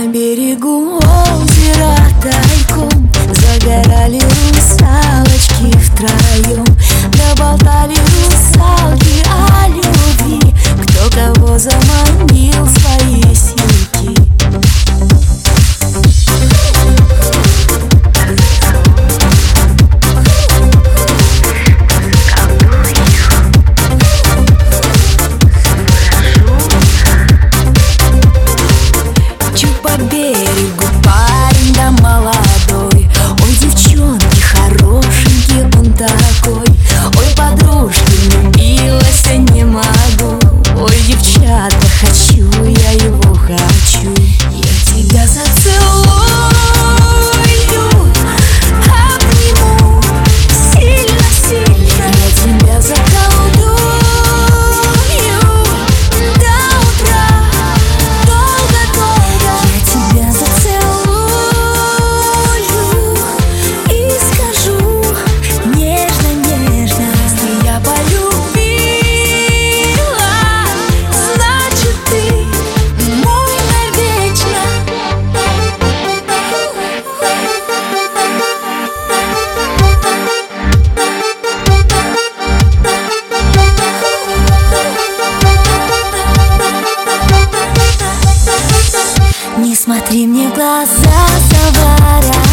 берегу озера тайком загорали русалочки втроем. Доболтали русалки о любви, кто кого заманил в свои сети. По берегу парень да молодой. Ой, девчонки, хорошенький он такой. Ой, подружки, влюбилась, не могу. Ой, девчата, хочу, я его хочу. Я тебя зацелую, обниму сильно-сильно. Я тебя заколдую до утра, долго-долго. Я тебя зацелую и скажу нежно-нежно: если я полюбила, значит ты мой навечно. Не смотри мне в глаза, заваря.